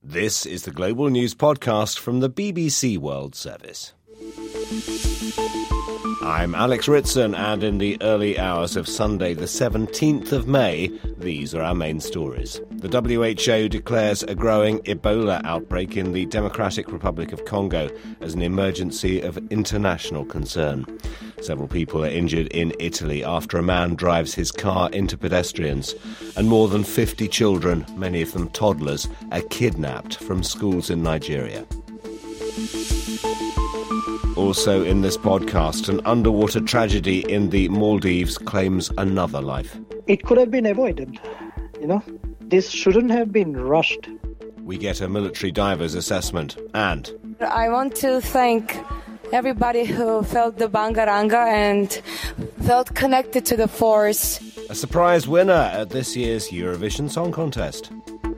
This is the Global News Podcast from the BBC World Service. I'm Alex Ritson, and in the early hours of Sunday the 17th of May, these are our main stories. The WHO declares a growing Ebola outbreak in the Democratic Republic of Congo as an emergency of international concern. Several people are injured in Italy after a man drives his car into pedestrians, and more than 50 children, many of them toddlers, are kidnapped from schools in Nigeria. Also in this podcast, an underwater tragedy in the Maldives claims another life. It could have been avoided, This shouldn't have been rushed. We get a military diver's assessment, and I want to thank everybody who felt the bangaranga and felt connected to the force. A surprise winner at this year's Eurovision Song Contest.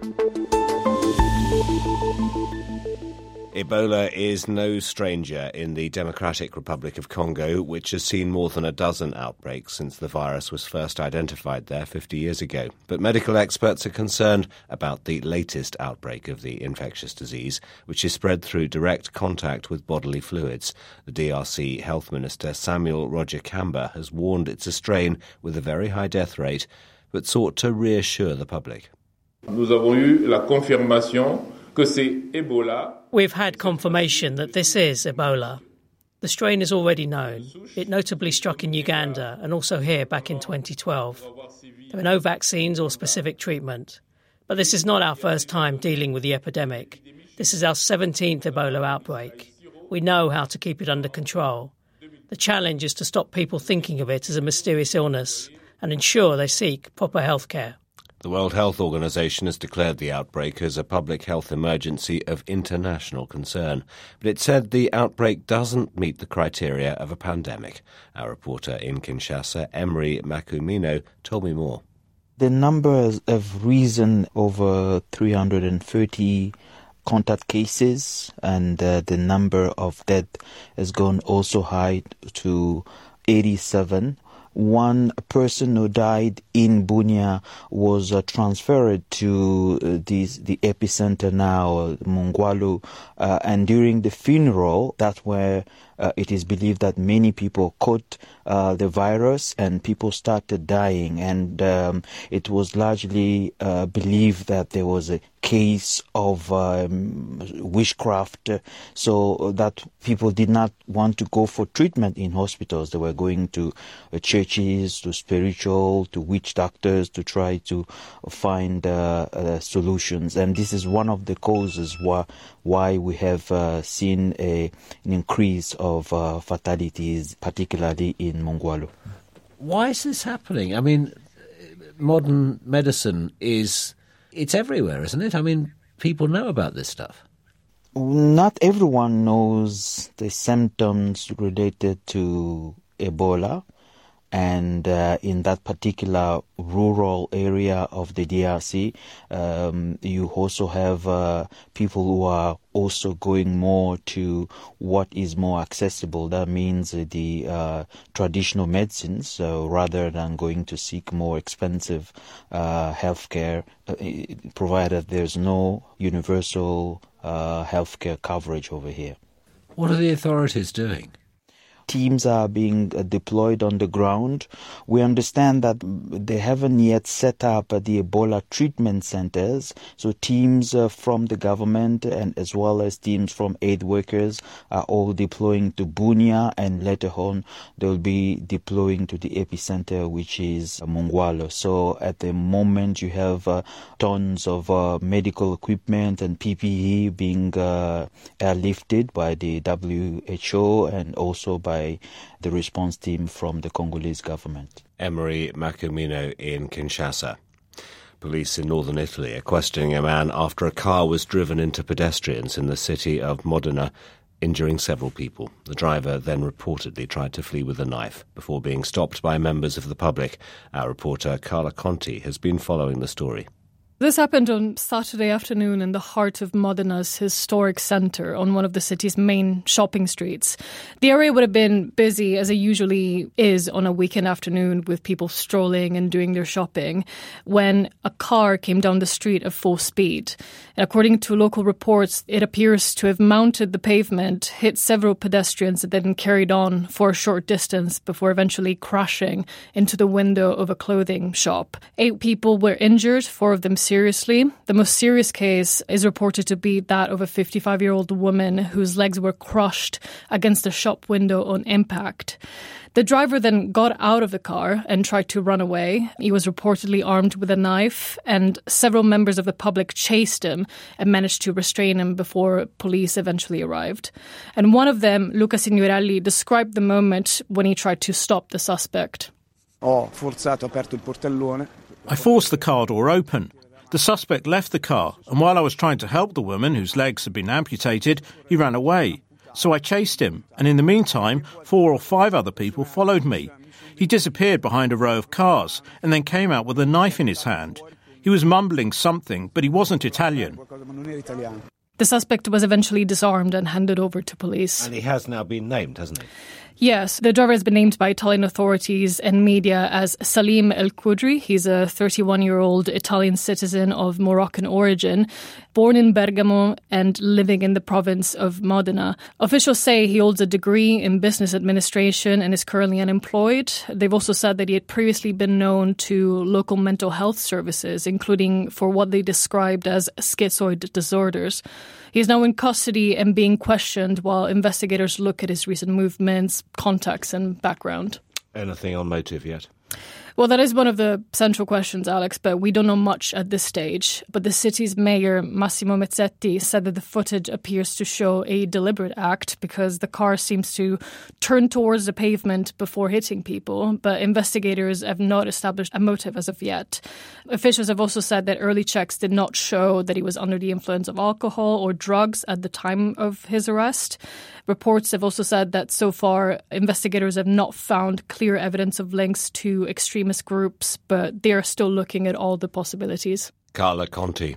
Ebola is no stranger in the Democratic Republic of Congo, which has seen more than a dozen outbreaks since the virus was first identified there 50 years ago. But medical experts are concerned about the latest outbreak of the infectious disease, which is spread through direct contact with bodily fluids. The DRC Health Minister Samuel Roger Kamba has warned it's a strain with a very high death rate, but sought to reassure the public. Nous avons eu la confirmation que c'est Ebola. We've had confirmation that this is Ebola. The strain is already known. It notably struck in Uganda and also here back in 2012. There are no vaccines or specific treatment. But this is not our first time dealing with the epidemic. This is our 17th Ebola outbreak. We know how to keep it under control. The challenge is to stop people thinking of it as a mysterious illness and ensure they seek proper health care. The World Health Organization has declared the outbreak as a public health emergency of international concern, but it said the outbreak doesn't meet the criteria of a pandemic. Our reporter in Kinshasa, Emery Makumino, told me more. The numbers have risen over 330 contact cases, and the number of deaths has gone also high to 87. One person who died in Bunia was transferred to the epicenter now, Mongwalu, and during the funeral, that's where it is believed that many people caught the virus and people started dying, and it was largely believed that there was a case of witchcraft, so that people did not want to go for treatment in hospitals. They were going to churches, to spiritual, to witch doctors to try to find solutions, and this is one of the causes why we have seen an increase of fatalities, particularly in Mongwalu. Why is this happening? I mean, modern medicine it's everywhere, isn't it? I mean, people know about this stuff. Not everyone knows the symptoms related to Ebola. And in that particular rural area of the DRC, you also have people who are also going more to what is more accessible. That means the traditional medicines, rather than going to seek more expensive healthcare, provided there's no universal healthcare coverage over here. What are the authorities doing? Teams are being deployed on the ground. We understand that they haven't yet set up the Ebola treatment centers. So teams from the government and as well as teams from aid workers are all deploying to Bunia, and later on they'll be deploying to the epicenter, which is Mongwalu. So at the moment you have tons of medical equipment and PPE being airlifted by the WHO and also by the response team from the Congolese government. Emery Makumino in Kinshasa. Police in northern Italy are questioning a man after a car was driven into pedestrians in the city of Modena, injuring several people. The driver then reportedly tried to flee with a knife before being stopped by members of the public. Our reporter Carla Conti has been following the story. This happened on Saturday afternoon in the heart of Modena's historic centre on one of the city's main shopping streets. The area would have been busy, as it usually is on a weekend afternoon, with people strolling and doing their shopping, when a car came down the street at full speed. And according to local reports, it appears to have mounted the pavement, hit several pedestrians, and then carried on for a short distance before eventually crashing into the window of a clothing shop. 8 people were injured, 4 of them seriously. The most serious case is reported to be that of a 55-year-old woman whose legs were crushed against a shop window on impact. The driver then got out of the car and tried to run away. He was reportedly armed with a knife, and several members of the public chased him and managed to restrain him before police eventually arrived. And one of them, Luca Signorelli, described the moment when he tried to stop the suspect. I forced the car door open. The suspect left the car, and while I was trying to help the woman whose legs had been amputated, he ran away. So I chased him, and in the meantime, 4 or 5 other people followed me. He disappeared behind a row of cars, and then came out with a knife in his hand. He was mumbling something, but he wasn't Italian. The suspect was eventually disarmed and handed over to police. And he has now been named, hasn't he? Yes, the driver has been named by Italian authorities and media as Salim El Qudri. He's a 31-year-old Italian citizen of Moroccan origin, born in Bergamo and living in the province of Modena. Officials say he holds a degree in business administration and is currently unemployed. They've also said that he had previously been known to local mental health services, including for what they described as schizoid disorders. He is now in custody and being questioned while investigators look at his recent movements, contacts and background. Anything on motive yet? Well, that is one of the central questions, Alex, but we don't know much at this stage. But the city's mayor, Massimo Mezzetti, said that the footage appears to show a deliberate act because the car seems to turn towards the pavement before hitting people, but investigators have not established a motive as of yet. Officials have also said that early checks did not show that he was under the influence of alcohol or drugs at the time of his arrest. Reports have also said that so far investigators have not found clear evidence of links to extremist groups, but they are still looking at all the possibilities. Carla Conti.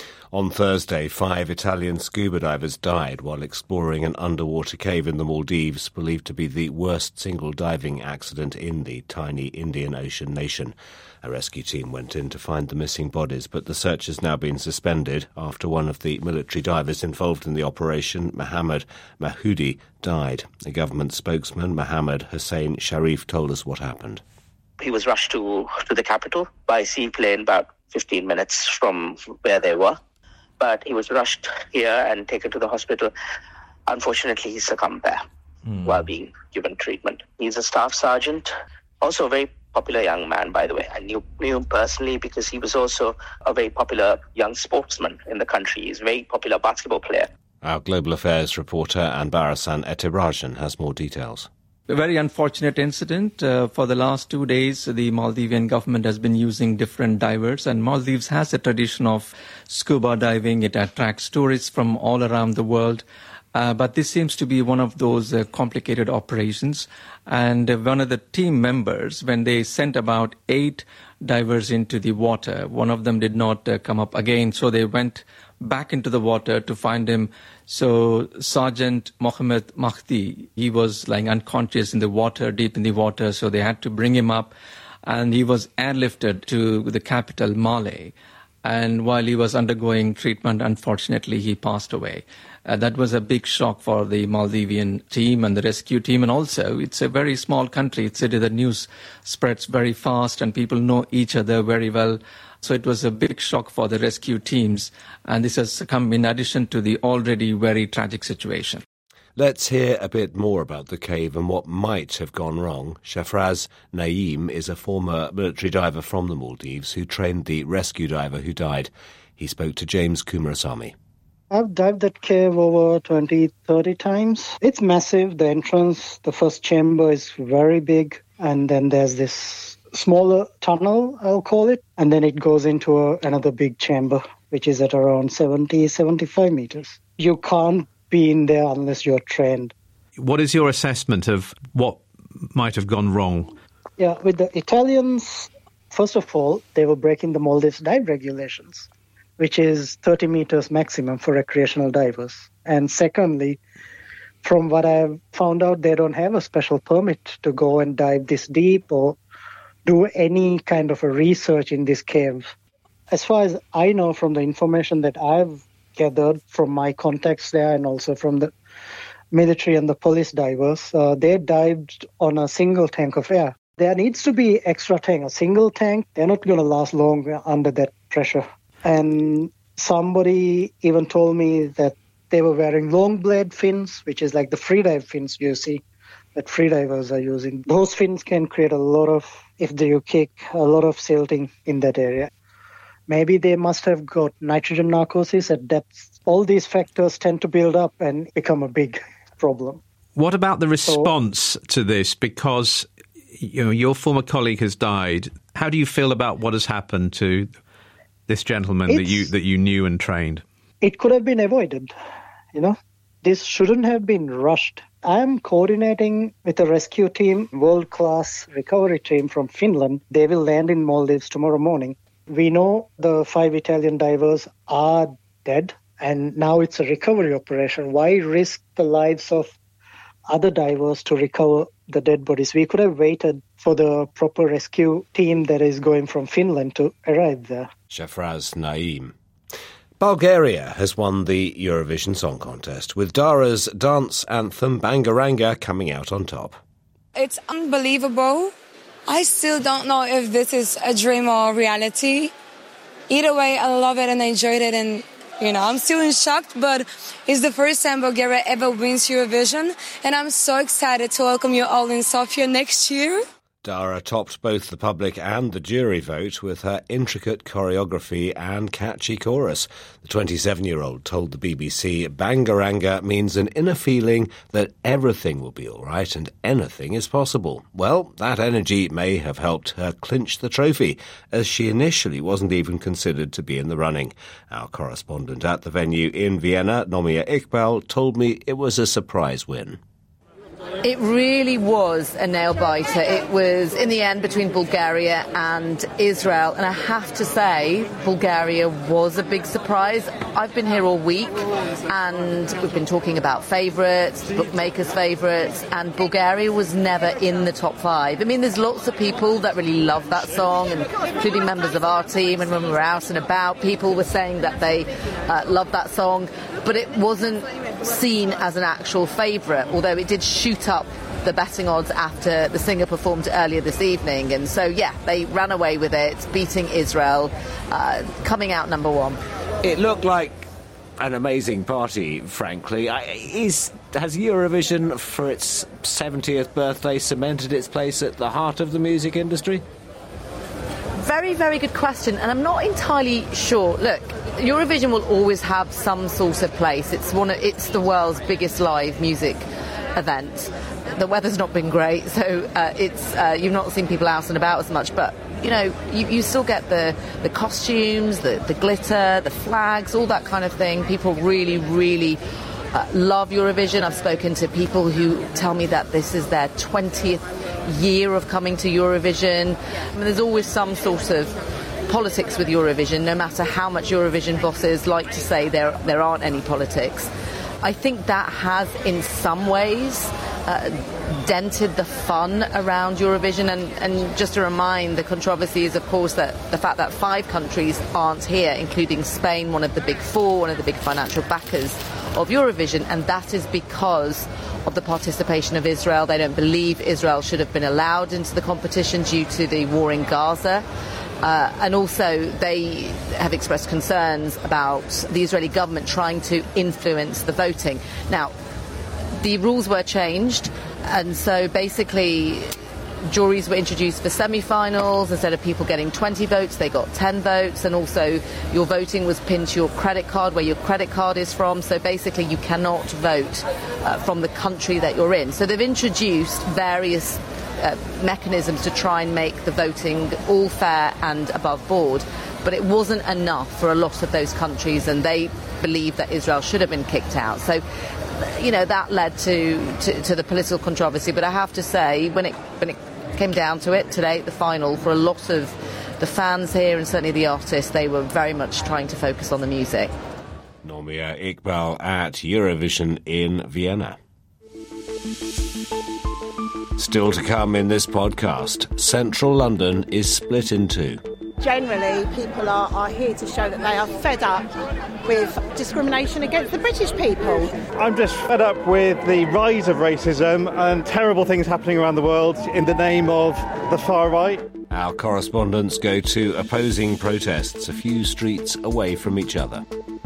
On Thursday, 5 Italian scuba divers died while exploring an underwater cave in the Maldives, believed to be the worst single diving accident in the tiny Indian Ocean nation. A rescue team went in to find the missing bodies, but the search has now been suspended after one of the military divers involved in the operation, Mohammed Mahoudi, died. A government spokesman, Mohammed Hussein Sharif, told us what happened. He was rushed to the capital by seaplane about 15 minutes from where they were. But he was rushed here and taken to the hospital. Unfortunately, he succumbed there while being given treatment. He's a staff sergeant, also a very popular young man, by the way. I knew him personally because he was also a very popular young sportsman in the country. He's a very popular basketball player. Our global affairs reporter Anbarasan Etirajan has more details. A very unfortunate incident. For the last 2 days, the Maldivian government has been using different divers, and Maldives has a tradition of scuba diving. It attracts tourists from all around the world. But this seems to be one of those complicated operations. And one of the team members, when they sent about 8 divers into the water, one of them did not come up again. So they went back into the water to find him. So Sergeant Mohammed Mahdi, he was lying unconscious in the water, deep in the water. So they had to bring him up, and he was airlifted to the capital, Male. And while he was undergoing treatment, unfortunately, he passed away. That was a big shock for the Maldivian team and the rescue team. And also, it's a very small country. It's the news spreads very fast and people know each other very well. So it was a big shock for the rescue teams. And this has come in addition to the already very tragic situation. Let's hear a bit more about the cave and what might have gone wrong. Shafraz Naeem is a former military diver from the Maldives who trained the rescue diver who died. He spoke to James Kumarasamy. I've dived that cave over 20, 30 times. It's massive. The entrance, the first chamber is very big. And then there's this smaller tunnel, I'll call it. And then it goes into another big chamber, which is at around 70, 75 meters. You can't be in there unless you're trained. What is your assessment of what might have gone wrong? Yeah, with the Italians, First of all, they were breaking the Maldives dive regulations, which is 30 meters maximum for recreational divers. And secondly, from what I've found out, they don't have a special permit to go and dive this deep or do any kind of a research in this cave. As far as I know from the information that I've gathered from my contacts there and also from the military and the police divers, they dived on a single tank of air. There needs to be extra tank. A single tank, they're not going to last long under that pressure. And somebody even told me that they were wearing long blade fins, which is like the freedive fins you see that freedivers are using. Those fins can create a lot of, if you kick, a lot of silting in that area. Maybe they must have got nitrogen narcosis at depth. All these factors tend to build up and become a big problem. What about the response to this? Because your former colleague has died. How do you feel about what has happened to this gentleman that you knew and trained? It could have been avoided, This shouldn't have been rushed. I am coordinating with a rescue team, world-class recovery team from Finland. They will land in Maldives tomorrow morning. We know the 5 Italian divers are dead, and now it's a recovery operation. Why risk the lives of other divers to recover the dead bodies? We could have waited for the proper rescue team that is going from Finland to arrive there. Shafraz Naeem. Bulgaria has won the Eurovision Song Contest, with Dara's dance anthem Bangaranga coming out on top. It's unbelievable. I still don't know if this is a dream or reality. Either way, I love it and I enjoyed it, and I'm still in shock, but it's the first time Bulgaria ever wins Eurovision, and I'm so excited to welcome you all in Sofia next year. Dara topped both the public and the jury vote with her intricate choreography and catchy chorus. The 27-year-old told the BBC Bangaranga means an inner feeling that everything will be all right and anything is possible. Well, that energy may have helped her clinch the trophy, as she initially wasn't even considered to be in the running. Our correspondent at the venue in Vienna, Nomia Iqbal, told me it was a surprise win. It really was a nail-biter. It was, in the end, between Bulgaria and Israel. And I have to say, Bulgaria was a big surprise. I've been here all week, and we've been talking about favourites, bookmakers' favourites, and Bulgaria was never in the top 5. I mean, there's lots of people that really love that song, and including members of our team. And when we were out and about, people were saying that they love that song. But it wasn't seen as an actual favourite, although it did shoot up the betting odds after the singer performed earlier this evening. And so, they ran away with it, beating Israel, coming out number 1. It looked like an amazing party, frankly. Has Eurovision, for its 70th birthday, cemented its place at the heart of the music industry? Very, very good question, and I'm not entirely sure. Look, Eurovision will always have some sort of place. It's the world's biggest live music event. The weather's not been great, so you've not seen people out and about as much, but you still get the costumes, the glitter, the flags, all that kind of thing. People really, really love Eurovision. I've spoken to people who tell me that this is their 20th year of coming to Eurovision. I mean, there's always some sort of politics with Eurovision, no matter how much Eurovision bosses like to say there aren't any politics. I think that has, in some ways, dented the fun around Eurovision. And just to remind, the controversy is, of course, that the fact that 5 countries aren't here, including Spain, one of the big 4, one of the big financial backers of Eurovision, and that is because of the participation of Israel. They don't believe Israel should have been allowed into the competition due to the war in Gaza. And also they have expressed concerns about the Israeli government trying to influence the voting. Now, the rules were changed, and so basically juries were introduced for semi-finals. Instead of people getting 20 votes, they got 10 votes, and also your voting was pinned to your credit card, where your credit card is from. So basically you cannot vote from the country that you're in. So they've introduced various mechanisms to try and make the voting all fair and above board, but it wasn't enough for a lot of those countries, and they believe that Israel should have been kicked out. So that led to the political controversy. But I have to say, when it came down to it today, the final, for a lot of the fans here and certainly the artists, they were very much trying to focus on the music. Nomia Iqbal at Eurovision in Vienna. Still to come in this podcast, central London is split in two. Generally, people are here to show that they are fed up with discrimination against the British people. I'm just fed up with the rise of racism and terrible things happening around the world in the name of the far right. Our correspondents go to opposing protests a few streets away from each other.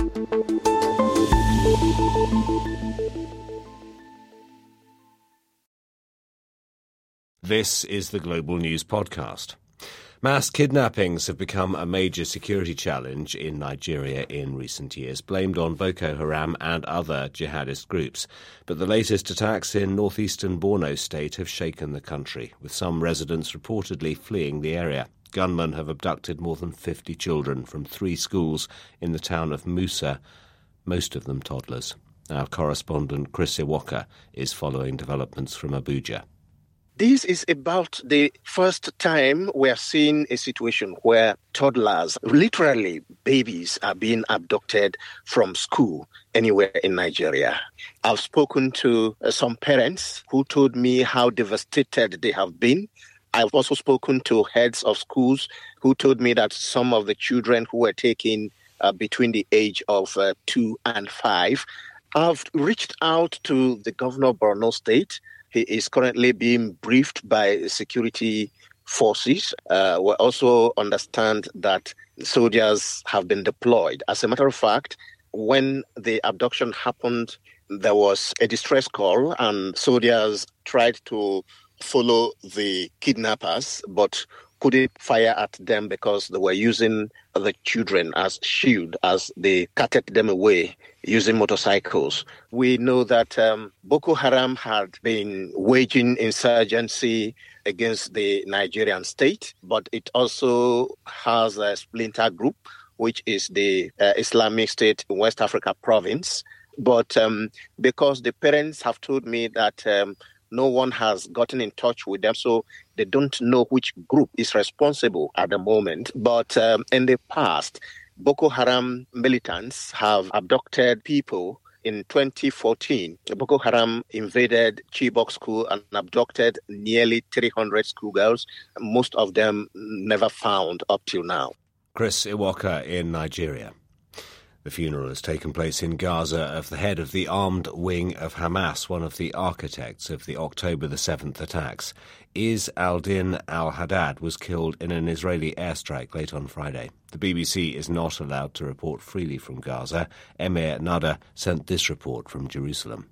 This is the Global News Podcast. Mass kidnappings have become a major security challenge in Nigeria in recent years, blamed on Boko Haram and other jihadist groups. But the latest attacks in northeastern Borno state have shaken the country, with some residents reportedly fleeing the area. Gunmen have abducted more than 50 children from 3 schools in the town of Musa, most of them toddlers. Our correspondent Chris Iwoka is following developments from Abuja. This is about the first time we are seeing a situation where toddlers, literally babies, are being abducted from school anywhere in Nigeria. I've spoken to some parents who told me how devastated they have been. I've also spoken to heads of schools who told me that some of the children who were taken between the age of 2 and 5. I've reached out to the governor of Borno State. He is currently being briefed by security forces. We also understand that soldiers have been deployed. As a matter of fact, when the abduction happened, there was a distress call and soldiers tried to follow the kidnappers, but couldn't fire at them because they were using the children as shield as they carted them away using motorcycles. We know that Boko Haram had been waging insurgency against the Nigerian state, but it also has a splinter group, which is the Islamic State in West Africa province. But because the parents have told me that no one has gotten in touch with them, so they don't know which group is responsible at the moment. But in the past, Boko Haram militants have abducted people. In 2014, Boko Haram invaded Chibok School and abducted nearly 300 schoolgirls, most of them never found up till now. Chris Iwoka in Nigeria. The funeral has taken place in Gaza of the head of the armed wing of Hamas, one of the architects of the October the 7th attacks. Izz al-Din al-Haddad was killed in an Israeli airstrike late on Friday. The BBC is not allowed to report freely from Gaza. Emir Nada sent this report from Jerusalem.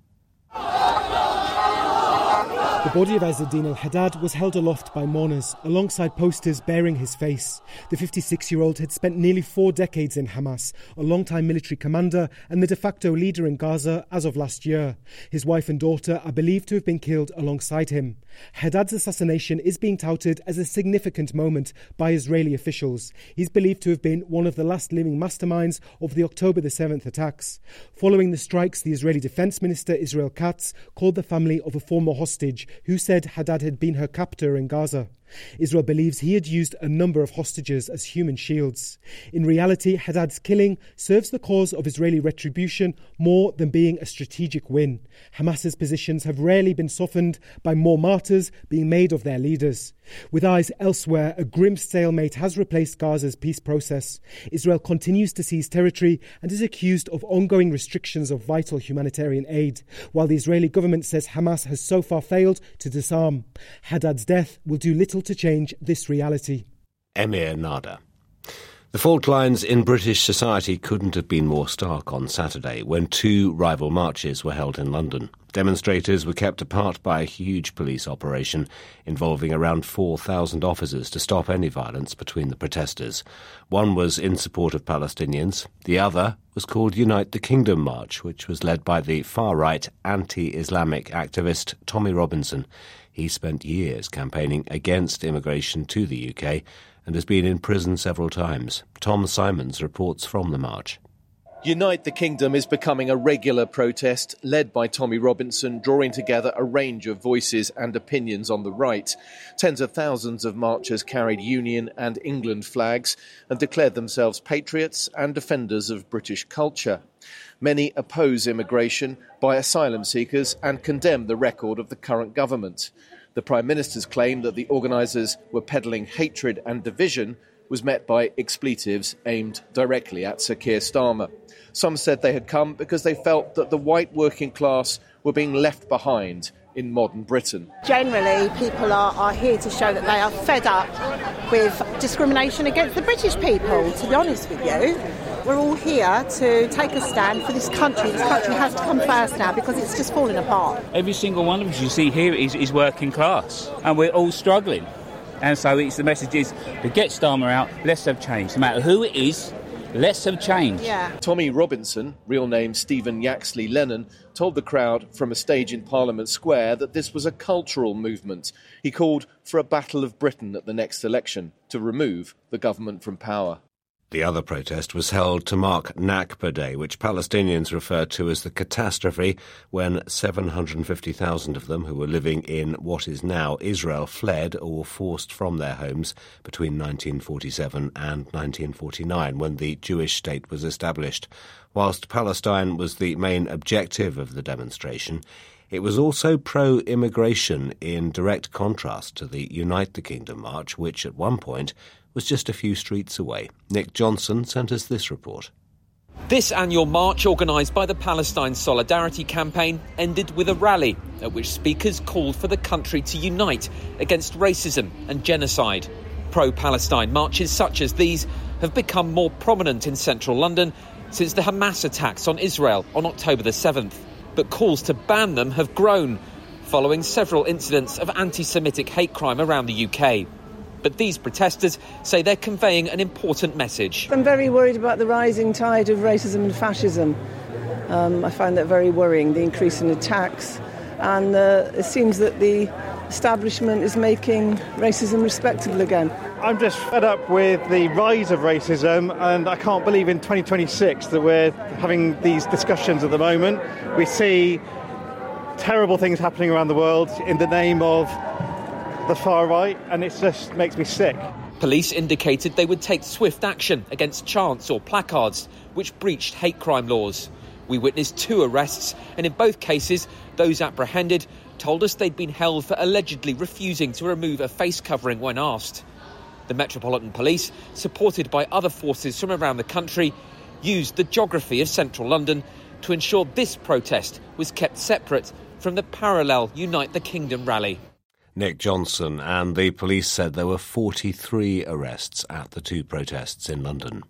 The body of Izz-al-Din al-Haddad was held aloft by mourners, alongside posters bearing his face. The 56-year-old had spent nearly 4 decades in Hamas, a long-time military commander and the de facto leader in Gaza as of last year. His wife and daughter are believed to have been killed alongside him. Haddad's assassination is being touted as a significant moment by Israeli officials. He's believed to have been one of the last living masterminds of the October the 7th attacks. Following the strikes, the Israeli Defense Minister Israel Katz called the family of a former hostage who said Haddad had been her captor in Gaza. Israel believes he had used a number of hostages as human shields. In reality, Haddad's killing serves the cause of Israeli retribution more than being a strategic win. Hamas's positions have rarely been softened by more martyrs being made of their leaders. With eyes elsewhere, a grim stalemate has replaced Gaza's peace process. Israel continues to seize territory and is accused of ongoing restrictions of vital humanitarian aid, while the Israeli government says Hamas has so far failed to disarm. Haddad's death will do little to change this reality. Emir Nada. The fault lines in British society couldn't have been more stark on Saturday when 2 rival marches were held in London. Demonstrators were kept apart by a huge police operation involving around 4,000 officers to stop any violence between the protesters. One was in support of Palestinians. The other was called Unite the Kingdom March, which was led by the far-right anti-Islamic activist Tommy Robinson. He spent years campaigning against immigration to the UK and has been in prison several times. Tom Simons reports from the march. Unite the Kingdom is becoming a regular protest led by Tommy Robinson, drawing together a range of voices and opinions on the right. Tens of thousands of marchers carried Union and England flags and declared themselves patriots and defenders of British culture. Many oppose immigration by asylum seekers and condemn the record of the current government. The Prime Minister's claim that the organisers were peddling hatred and division was met by expletives aimed directly at Sir Keir Starmer. Some said they had come because they felt that the white working class were being left behind in modern Britain. Generally, people are here to show that they are fed up with discrimination against the British people, to be honest with you. We're all here to take a stand for this country. This country has to come first now because it's just falling apart. Every single one of us you see here is working class, and we're all struggling. And so the message is to get Starmer out, let's have change. No matter who it is, let's have change. Yeah. Tommy Robinson, real name Stephen Yaxley Lennon, told the crowd from a stage in Parliament Square that this was a cultural movement. He called for a battle of Britain at the next election to remove the government from power. The other protest was held to mark Nakba Day, which Palestinians refer to as the catastrophe when 750,000 of them who were living in what is now Israel fled or were forced from their homes between 1947 and 1949, when the Jewish state was established. Whilst Palestine was the main objective of the demonstration, it was also pro-immigration, in direct contrast to the Unite the Kingdom march, which at one point was just a few streets away. Nick Johnson sent us this report. This annual march, organised by the Palestine Solidarity Campaign, ended with a rally at which speakers called for the country to unite against racism and genocide. Pro-Palestine marches such as these have become more prominent in central London since the Hamas attacks on Israel on October the 7th. But calls to ban them have grown, following several incidents of anti-Semitic hate crime around the UK. But these protesters say they're conveying an important message. I'm very worried about the rising tide of racism and fascism. I find that very worrying, the increase in attacks. And it seems that the establishment is making racism respectable again. I'm just fed up with the rise of racism, and I can't believe in 2026 that we're having these discussions at the moment. We see terrible things happening around the world in the name of the far right, and it just makes me sick. Police indicated they would take swift action against chants or placards which breached hate crime laws. We witnessed 2 arrests, and in both cases, those apprehended told us they'd been held for allegedly refusing to remove a face covering when asked. The Metropolitan Police, supported by other forces from around the country, used the geography of central London to ensure this protest was kept separate from the parallel Unite the Kingdom rally. Nick Johnson, and the police said there were 43 arrests at the 2 protests in London.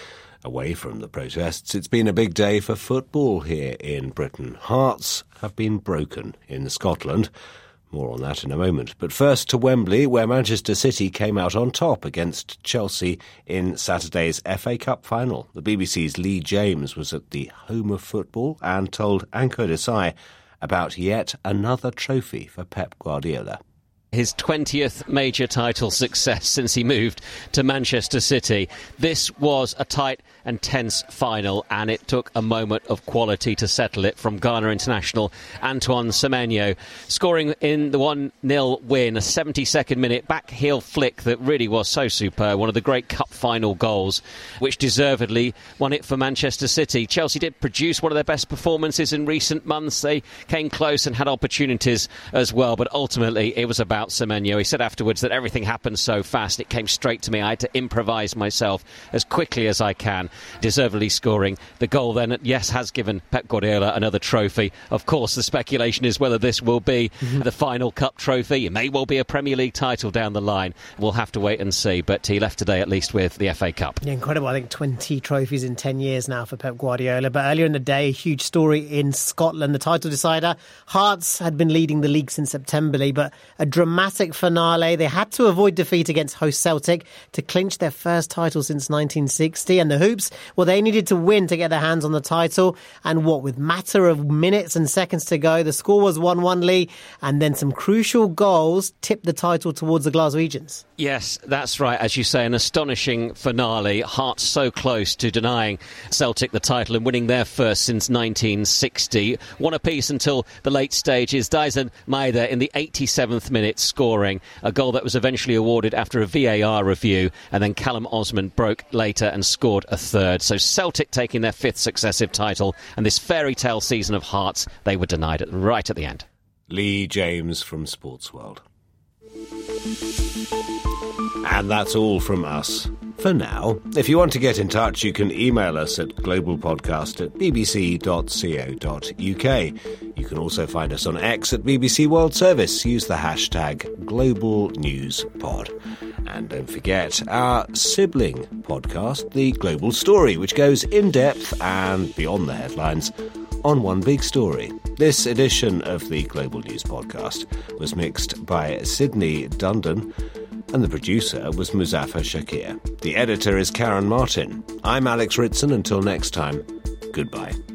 Away from the protests, it's been a big day for football here in Britain. Hearts have been broken in Scotland. More on that in a moment. But first to Wembley, where Manchester City came out on top against Chelsea in Saturday's FA Cup final. The BBC's Lee James was at the home of football and told Anko Desai about yet another trophy for Pep Guardiola. His 20th major title success since he moved to Manchester City. This was a tight and tense final, and it took a moment of quality to settle it from Ghana international Antoine Semenyo, scoring in the 1-0 win, a 72nd minute back heel flick that really was so superb, one of the great cup final goals, which deservedly won it for Manchester City. Chelsea did produce one of their best performances in recent months. They came close and had opportunities as well, but ultimately it was about Semenyo. He said afterwards that everything happened so fast, it came straight to me. I had to improvise myself as quickly as I can, deservedly scoring the goal then, yes, has given Pep Guardiola another trophy. Of course, the speculation is whether this will be the final cup trophy. It may well be a Premier League title down the line. We'll have to wait and see, but he left today at least with the FA Cup. Yeah, incredible. I think 20 trophies in 10 years now for Pep Guardiola. But earlier in the day, a huge story in Scotland. The title decider, Hearts had been leading the league since September, but a dramatic finale. They had to avoid defeat against host Celtic to clinch their first title since 1960, and the Hoops Arabs. Well, they needed to win to get their hands on the title. And what, with matter of minutes and seconds to go, the score was 1-1 Lee. And then some crucial goals tipped the title towards the Glaswegians. Yes, that's right. As you say, an astonishing finale. Hearts so close to denying Celtic the title and winning their first since 1960. One apiece until the late stages. Dyson Maeda in the 87th minute scoring a goal that was eventually awarded after a VAR review, and then Callum Osman broke later and scored a third. So Celtic taking their 5th successive title, and this fairy tale season of Hearts, they were denied it right at the end. Lee James from Sportsworld. And that's all from us for now. If you want to get in touch, you can email us at globalpodcast@bbc.co.uk. You can also find us on X at BBC World Service. Use the hashtag GlobalNewsPod. And don't forget our sibling podcast, The Global Story, which goes in depth and beyond the headlines on one big story. This edition of the Global News Podcast was mixed by Sydney Dundon, and the producer was Muzaffar Shakir. The editor is Karen Martin. I'm Alex Ritson. Until next time, goodbye.